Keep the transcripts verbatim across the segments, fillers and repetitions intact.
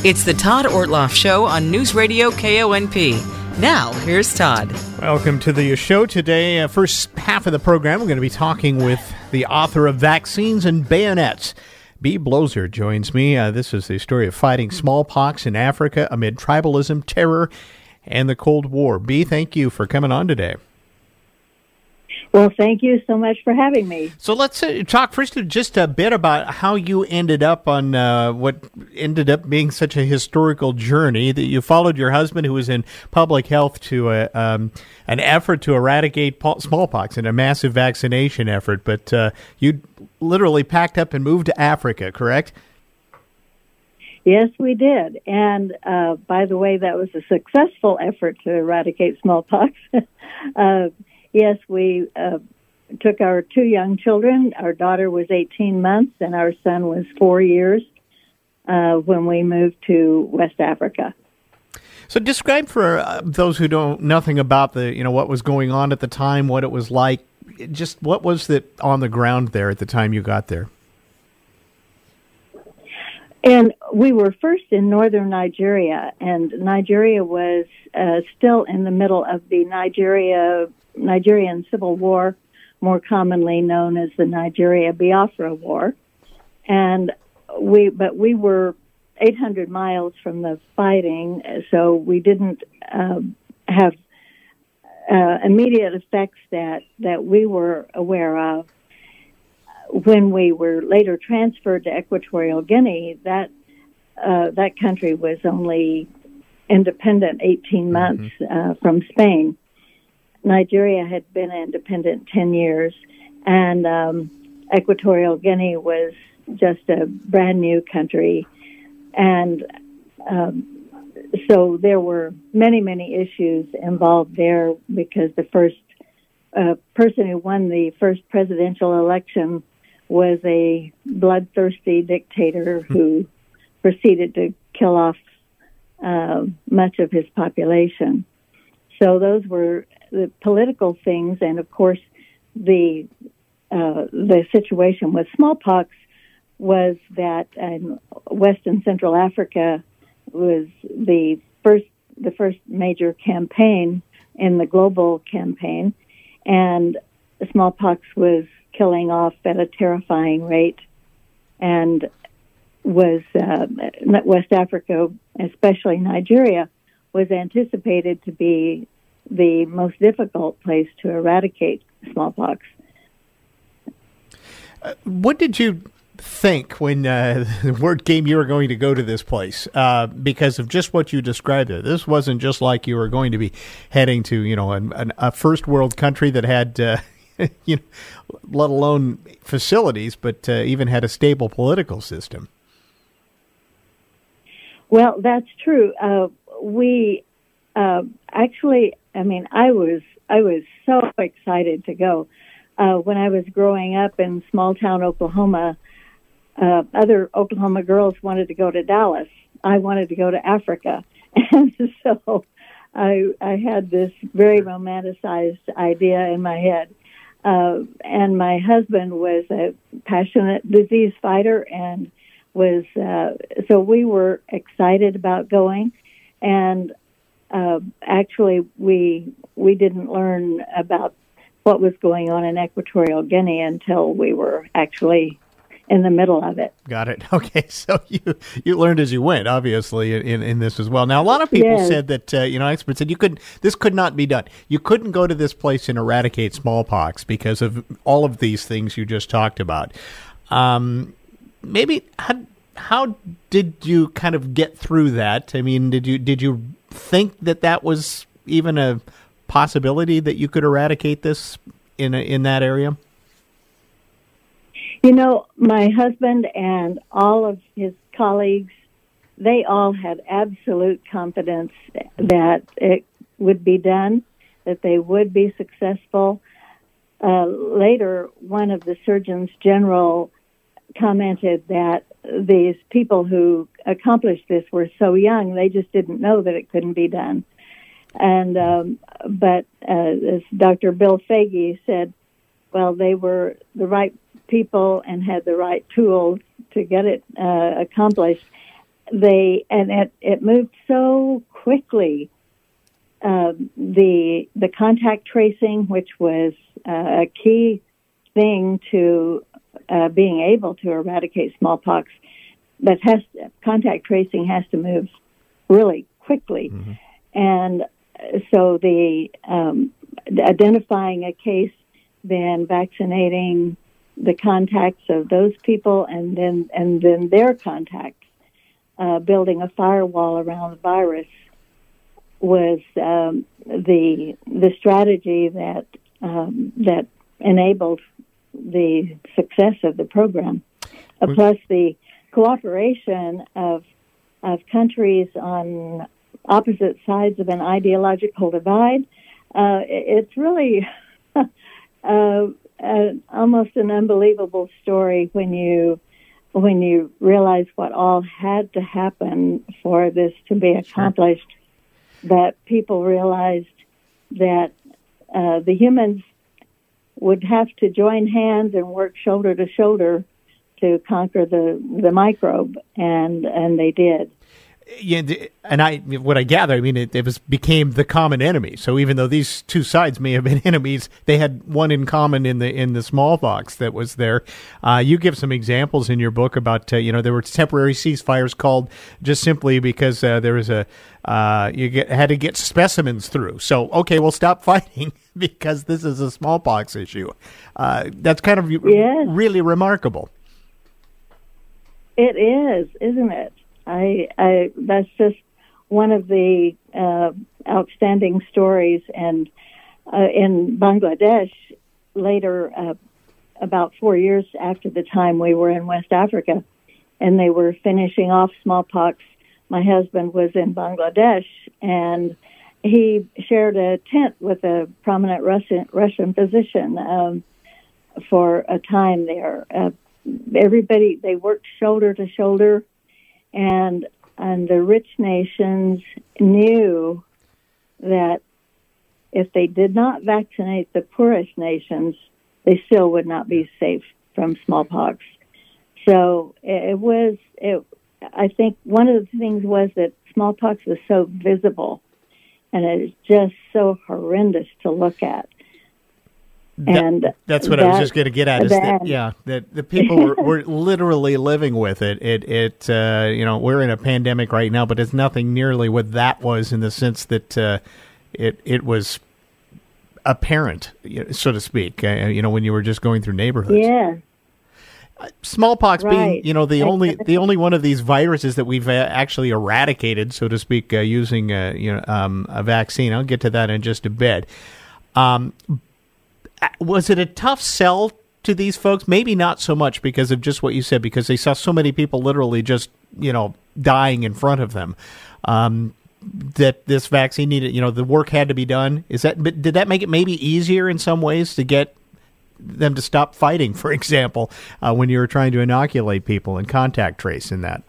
It's the Todd Ortloff Show on News Radio K O N P. Now, here's Todd. Welcome to the show today. Uh, first half of the program, we're going to be talking with the author of Vaccines and Bayonets. Bee Bloser joins me. Uh, this is the story of fighting smallpox in Africa amid tribalism, terror, and the Cold War. Bee, thank you for coming on today. Well, thank you so much for having me. So let's uh, talk first just a bit about how you ended up on uh, what ended up being such a historical journey, that you followed your husband, who was in public health, to a, um, an effort to eradicate smallpox and a massive vaccination effort. But uh, you literally packed up and moved to Africa, correct? Yes, we did. And uh, by the way, that was a successful effort to eradicate smallpox. uh, Yes, we uh, took our two young children. Our daughter was eighteen months and our son was four years uh, when we moved to West Africa. So describe for uh, those who don't nothing about the, you know, what was going on at the time, what it was like. Just what was it on the ground there at the time you got there? And we were first in northern Nigeria, and Nigeria was uh, still in the middle of the Nigeria Nigerian Civil War, more commonly known as the Nigeria-Biafra War. And we, but we were eight hundred miles from the fighting, so we didn't uh, have uh, immediate effects that, that we were aware of. When we were later transferred to Equatorial Guinea, that uh, that country was only independent eighteen months uh, from Spain. Nigeria had been independent ten years, and um, Equatorial Guinea was just a brand new country. And um, so there were many, many issues involved there, because the first uh, person who won the first presidential election was a bloodthirsty dictator who proceeded to kill off uh, much of his population. So those were the political things, and of course, the uh, the situation with smallpox was that in West and Central Africa was the first the first major campaign in the global campaign, and smallpox was killing off at a terrifying rate, and was uh, West Africa, especially Nigeria, was anticipated to be the most difficult place to eradicate smallpox. Uh, what did you think when uh, the word came you were going to go to this place? Uh, because of just what you described there, this wasn't just like you were going to be heading to, you know, an, a first world country that had, uh, you know, let alone facilities, but uh, even had a stable political system. Well, that's true. Uh, we uh, actually. I mean, I was I was so excited to go. Uh, when I was growing up in small town Oklahoma, uh, other Oklahoma girls wanted to go to Dallas. I wanted to go to Africa, and so I I had this very romanticized idea in my head. Uh, and my husband was a passionate disease fighter, and was uh, so we were excited about going, and. Uh, actually, we we didn't learn about what was going on in Equatorial Guinea until we were actually in the middle of it. Got it. Okay, so you you learned as you went, obviously, in, in this as well. Now, a lot of people yes. said that, uh, you know, experts said you couldn't, this could not be done. You couldn't go to this place and eradicate smallpox because of all of these things you just talked about. Um, maybe, how, how did you kind of get through that? I mean, did you did you think that that was even a possibility that you could eradicate this in a, in that area? You know, my husband and all of his colleagues, they all had absolute confidence that it would be done, that they would be successful. Uh, later, one of the surgeons general commented that these people who accomplished this were so young, they just didn't know that it couldn't be done. And um, but uh, as Doctor Bill Foege said, well, they were the right people and had the right tools to get it uh, accomplished. they and it, it moved so quickly. Uh, the the contact tracing, which was uh, a key thing to uh, being able to eradicate smallpox, but has contact tracing has to move really quickly, mm-hmm. and so the um, identifying a case, then vaccinating the contacts of those people, and then and then their contacts, uh, building a firewall around the virus was um, the the strategy that um, that enabled the success of the program. Uh, plus the cooperation of of countries on opposite sides of an ideological divide. Uh, it's really uh, uh, almost an unbelievable story when you when you realize what all had to happen for this to be accomplished. Sure. That people realized that uh, the humans would have to join hands and work shoulder to shoulder to conquer the, the microbe, and and they did. Yeah, and I, what I gather, I mean, it, it was became the common enemy. So even though these two sides may have been enemies, they had one in common in the in the smallpox that was there. Uh, you give some examples in your book about, uh, you know, there were temporary ceasefires called just simply because uh, there was a uh, you get, had to get specimens through. So okay, we'll stop fighting because this is a smallpox issue. Uh, that's kind of yes. really remarkable. It is, isn't it? I, I, that's just one of the uh, outstanding stories. And uh, in Bangladesh, later, uh, about four years after the time we were in West Africa, and they were finishing off smallpox, my husband was in Bangladesh, and he shared a tent with a prominent Russian, Russian physician um, for a time there. Uh, everybody, they worked shoulder to shoulder. And and the rich nations knew that if they did not vaccinate the poorest nations, they still would not be safe from smallpox. So it was, it, I think one of the things was that smallpox was so visible, and it is just so horrendous to look at. And that, that's what that, I was just going to get at. Is that, that, yeah, that the people were, were literally living with it. It, it, uh, you know, we're in a pandemic right now, but it's nothing nearly what that was in the sense that uh, it, it was apparent, so to speak. Uh, you know, when you were just going through neighborhoods. Yeah. Smallpox right. being, you know, the only the only one of these viruses that we've uh, actually eradicated, so to speak, uh, using uh, you know um, a vaccine. I'll get to that in just a bit. Um, Was it a tough sell to these folks? Maybe not so much because of just what you said, because they saw so many people literally just, you know, dying in front of them, um, that this vaccine needed, you know, the work had to be done. Is that, but did that make it maybe easier in some ways to get them to stop fighting, for example, uh, when you were trying to inoculate people and contact trace in that?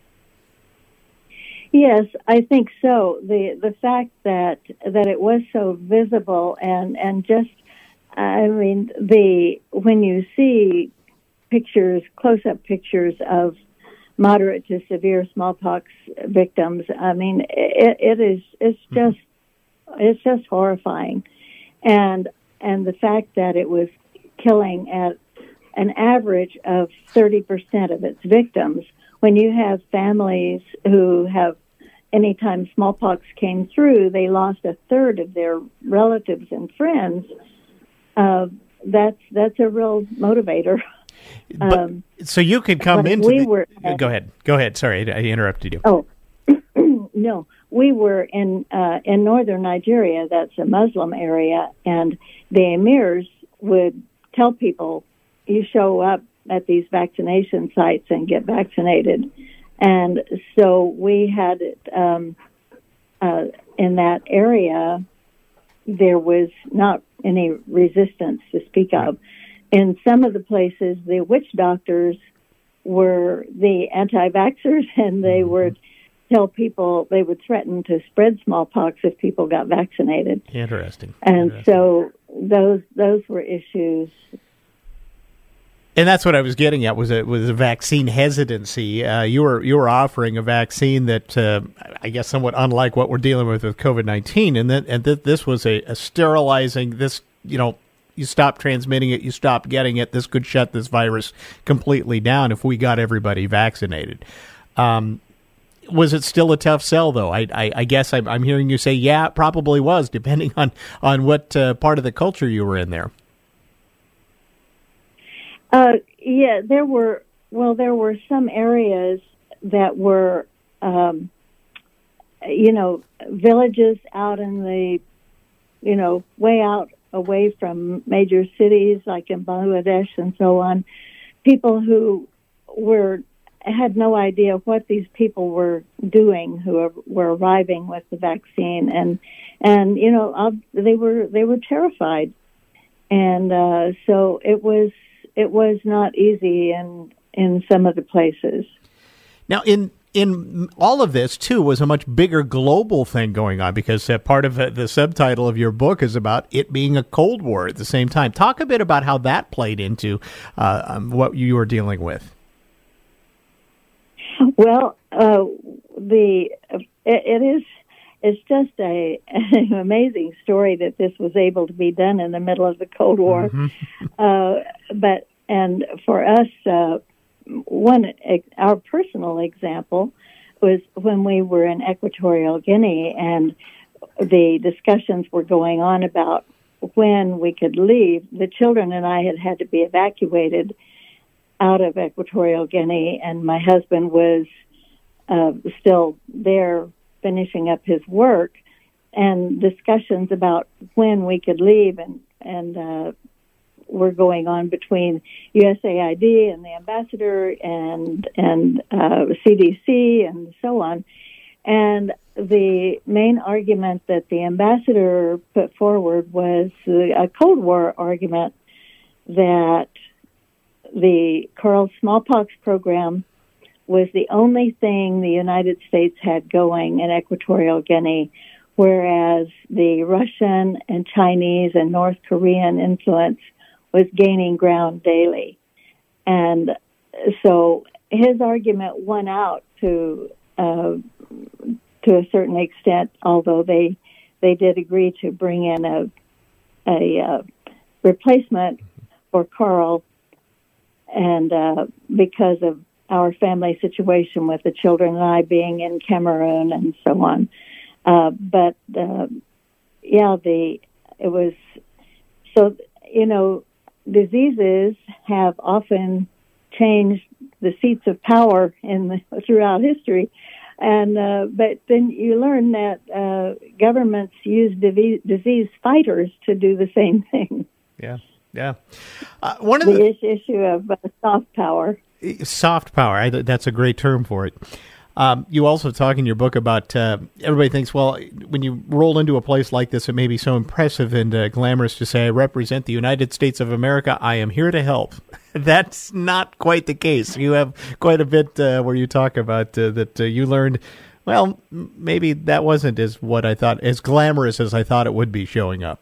Yes, I think so. The the fact that that it was so visible and, and just, I mean, the when you see pictures, close-up pictures of moderate to severe smallpox victims, I mean, it, it is it's just it's just horrifying, and and the fact that it was killing at an average of thirty percent of its victims. When you have families who have, anytime smallpox came through, they lost a third of their relatives and friends. Uh, that's that's a real motivator. But, um, so you could come into. We the, were, go ahead. Go ahead. Sorry, I interrupted you. Oh no, we were in uh, in northern Nigeria. That's a Muslim area, and the emirs would tell people, "You show up at these vaccination sites and get vaccinated." And so we had um, uh, in that area. There was not any resistance to speak of. In some of the places, the witch doctors were the anti-vaxxers, and they would tell people, they would threaten to spread smallpox if people got vaccinated. Interesting. And Interesting. so those those were issues. And that's what I was getting at was a, was a vaccine hesitancy. Uh, you were you were offering a vaccine that uh, I guess somewhat unlike what we're dealing with with COVID nineteen, and that and that this was a, a sterilizing. This you know you stop transmitting it, you stop getting it. This could shut this virus completely down if we got everybody vaccinated. Um, was it still a tough sell though? I I, I guess I'm, I'm hearing you say yeah, it probably was, depending on on what uh, part of the culture you were in there. Uh, yeah, there were, well, there were some areas that were, um, you know, villages out in the, you know, way out away from major cities like in Bangladesh and so on, people who were, had no idea what these people were doing who are, were arriving with the vaccine. And, and, you know, I'll, they were, they were terrified. And, uh, so it was, It was not easy in in some of the places. Now, in in all of this, too, was a much bigger global thing going on because uh, part of uh, the subtitle of your book is about it being a Cold War at the same time. Talk a bit about how that played into uh, um, what you were dealing with. Well, uh, the it, it is it's just a an amazing story that this was able to be done in the middle of the Cold War. Mm-hmm. uh, but and for us, uh, one our personal example was when we were in Equatorial Guinea, and the discussions were going on about when we could leave. The children and I had had to be evacuated out of Equatorial Guinea, and my husband was uh, still there finishing up his work, and discussions about when we could leave and and uh, were going on between U S A I D and the ambassador and and uh, C D C and so on. And the main argument that the ambassador put forward was a Cold War argument that the Coral smallpox program was the only thing the United States had going in Equatorial Guinea, whereas the Russian and Chinese and North Korean influence was gaining ground daily. And so his argument won out to uh, to a certain extent, although they they did agree to bring in a a uh, replacement for Coral, and uh, because of our family situation with the children and I being in Cameroon and so on. Uh, but, uh, yeah, the it was, so, you know, diseases have often changed the seats of power in the, throughout history. And, uh, but then you learn that uh, governments use disease, disease fighters to do the same thing. Yeah, yeah. Uh, one of the, the issue of uh, soft power. Soft power, I, that's a great term for it. Um, you also talk in your book about, uh, everybody thinks, well, when you roll into a place like this, it may be so impressive and uh, glamorous to say, I represent the United States of America, I am here to help. That's not quite the case. You have quite a bit uh, where you talk about uh, that uh, you learned, well, maybe that wasn't as what I thought, as glamorous as I thought it would be showing up.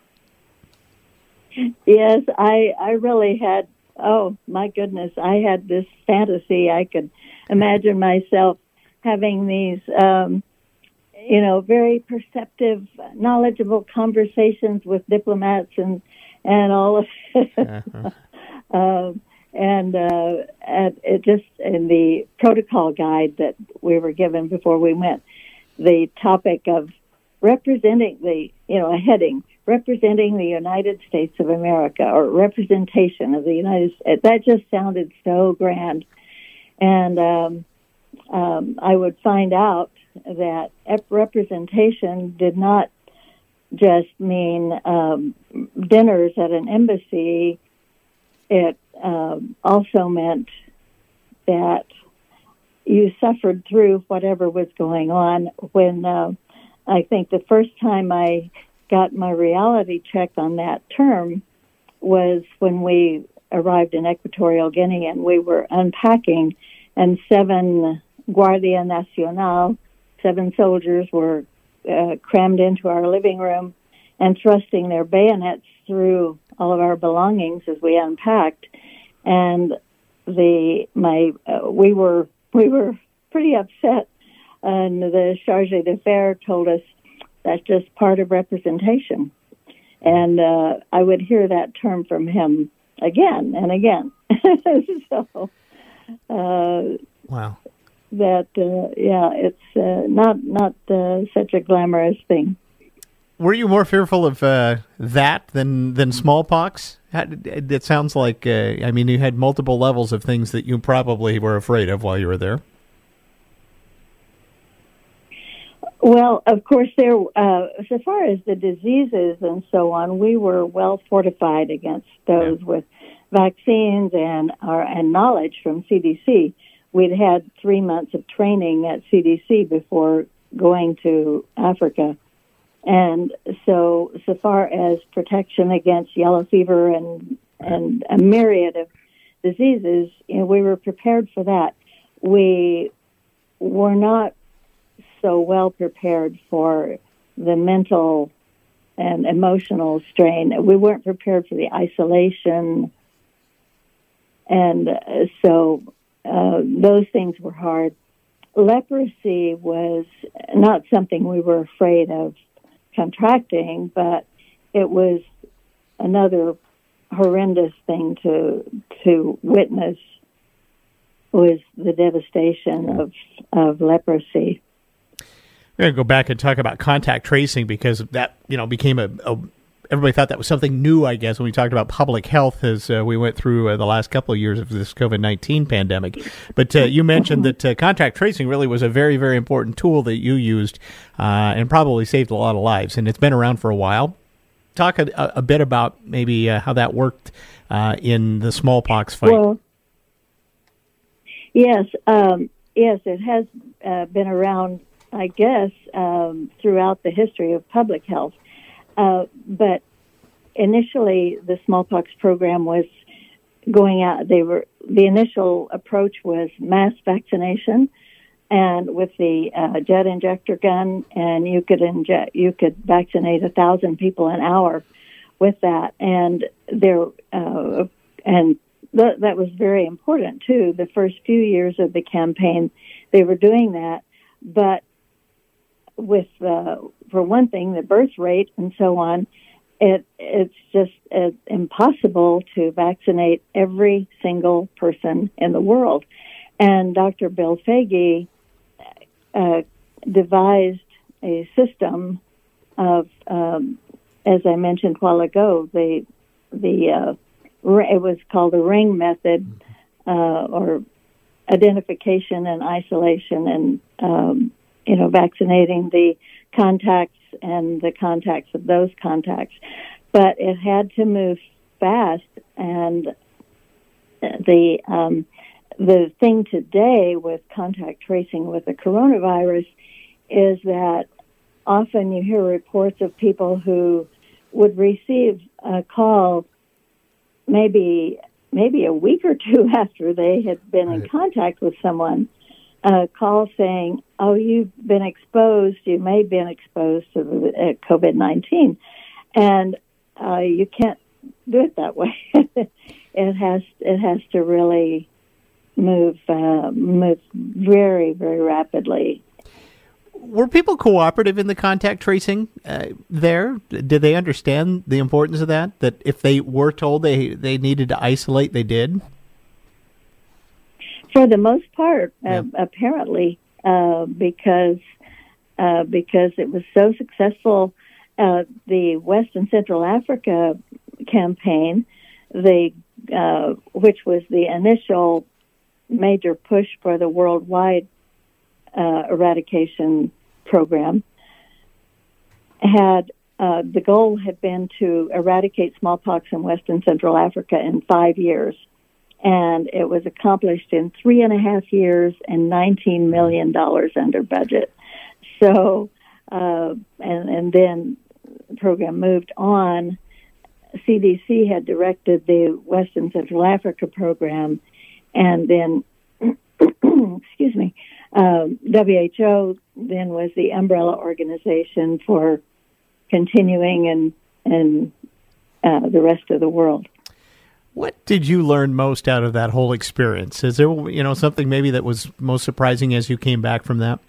Yes, I, I really had, oh, my goodness, I had this fantasy. I could imagine myself having these, um, you know, very perceptive, knowledgeable conversations with diplomats and, and all of it. Uh-huh. um, and uh, at, it just in the protocol guide that we were given before we went, the topic of representing the, you know, a heading, representing the United States of America, or representation of the United States. That just sounded so grand. And um, um, I would find out that representation did not just mean um, dinners at an embassy. It um, also meant that you suffered through whatever was going on. When uh, I think the first time I got my reality check on that term was when we arrived in Equatorial Guinea and we were unpacking, and seven Guardia Nacional, seven soldiers were uh, crammed into our living room and thrusting their bayonets through all of our belongings as we unpacked. and the my uh, we were we were pretty upset, and the charge d'affaires told us that's just part of representation, and uh, I would hear that term from him again and again. so, uh, wow, that uh, yeah, it's uh, not not uh, such a glamorous thing. Were you more fearful of uh, that than than smallpox? It sounds like, uh, I mean, you had multiple levels of things that you probably were afraid of while you were there. Well, of course, there. Uh, so far as the diseases and so on, we were well fortified against those yeah. with vaccines and our and knowledge from C D C. We'd had three months of training at C D C before going to Africa. And so, so far as protection against yellow fever and and a myriad of diseases, you know, we were prepared for that. We were not so well prepared for the mental and emotional strain. We weren't prepared for the isolation, and uh, so uh, those things were hard. Leprosy was not something we were afraid of contracting, but it was another horrendous thing to to witness, was the devastation of of leprosy. We're going to go back and talk about contact tracing, because that, you know, became a, a everybody thought that was something new, I guess, when we talked about public health as uh, we went through uh, the last couple of years of this COVID nineteen pandemic. But uh, you mentioned that uh, contact tracing really was a very, very important tool that you used uh, and probably saved a lot of lives. And it's been around for a while. Talk a, a bit about maybe uh, how that worked uh, in the smallpox fight. Well, yes, um, yes, it has uh, been around, I guess, um, throughout the history of public health. Uh, but initially, the smallpox program was going out. They were the initial approach was mass vaccination, and with the uh, jet injector gun, and you could inject, you could vaccinate a thousand people an hour with that, and there, uh, and th- that was very important too. The first few years of the campaign, they were doing that, but with, uh, for one thing, the birth rate and so on, it it's just uh, impossible to vaccinate every single person in the world. And Doctor Bill Foege uh, devised a system of, um, as I mentioned a while ago, the the uh, it was called the ring method, uh, or identification and isolation, and um, you know, vaccinating the contacts and the contacts of those contacts. But it had to move fast, and the um, the thing today with contact tracing with the coronavirus is that often you hear reports of people who would receive a call maybe maybe a week or two after they had been right. in contact with someone, a call saying, oh, you've been exposed, you may have been exposed to the, uh, COVID nineteen. And uh, you can't do it that way. it has it has to really move uh, move very, very rapidly. Were people cooperative in the contact tracing uh, there? Did they understand the importance of that? That if they were told they, they needed to isolate, they did? For the most part, yeah. uh, apparently, uh, because uh, because it was so successful. Uh, the West and Central Africa campaign, the uh, which was the initial major push for the worldwide uh, eradication program, had uh, the goal had been to eradicate smallpox in West and Central Africa in five years. And it was accomplished in three and a half years and nineteen million dollars under budget. So, uh, and, and then the program moved on. C D C had directed the West and Central Africa program, and then, excuse me, um, W H O then was the umbrella organization for continuing in, in uh, the rest of the world. What did you learn most out of that whole experience? Is there, you know, something maybe that was most surprising as you came back from that?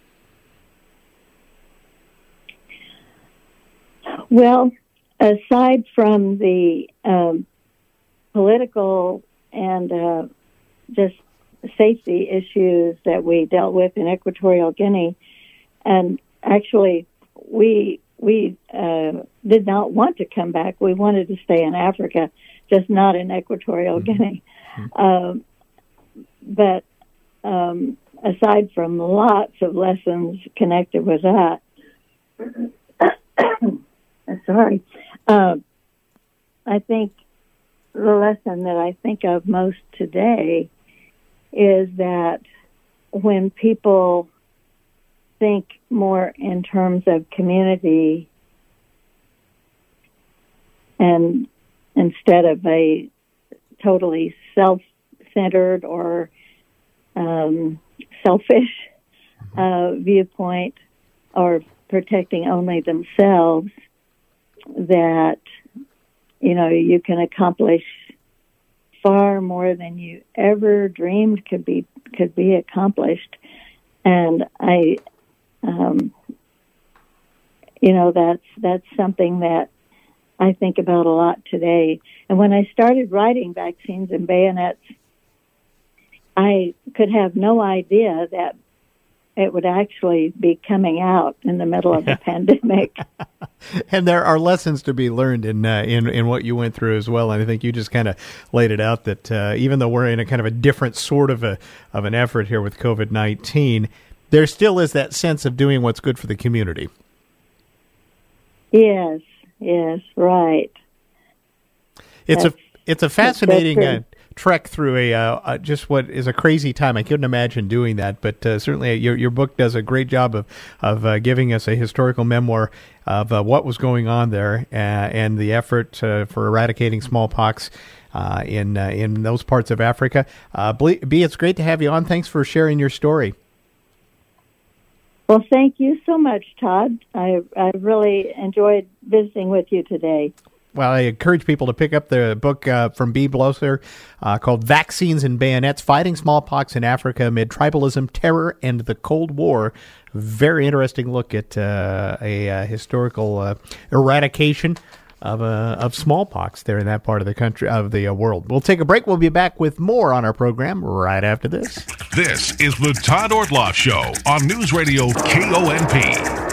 Well, aside from the um, political and uh, just safety issues that we dealt with in Equatorial Guinea, and actually we we uh, did not want to come back. We wanted to stay in Africa, just not in Equatorial mm-hmm. Guinea. Mm-hmm. Um, but um, aside from lots of lessons connected with that, sorry, uh, I think the lesson that I think of most today is that when people think more in terms of community and instead of a totally self-centered or um, selfish uh, viewpoint or protecting only themselves, that, you know, you can accomplish far more than you ever dreamed could be could be accomplished. And I, um, you know, that's that's something that I think about a lot today. And when I started writing Vaccines and Bayonets, I could have no idea that it would actually be coming out in the middle of the pandemic. And there are lessons to be learned in, uh, in in what you went through as well. And I think you just kind of laid it out that uh, even though we're in a kind of a different sort of a of an effort here with COVID nineteen, there still is that sense of doing what's good for the community. Yes, yes, right. It's that's, a it's a fascinating uh, trek through a uh, uh, just what is a crazy time. I couldn't imagine doing that, but uh, certainly your your book does a great job of of uh, giving us a historical memoir of uh, what was going on there uh, and the effort uh, for eradicating smallpox uh, in uh, in those parts of Africa. Uh, B, it's great to have you on. Thanks for sharing your story. Well, thank you so much, Todd. I I really enjoyed visiting with you today. Well, I encourage people to pick up the book uh, from Bee Blosser uh, called Vaccines and Bayonets, Fighting Smallpox in Africa Amid Tribalism, Terror, and the Cold War. Very interesting look at uh, a uh, historical uh, eradication of uh, of smallpox there in that part of the country, of the uh, world. We'll take a break. We'll be back with more on our program right after this. This is the Todd Ortloff Show on News Radio K O N P.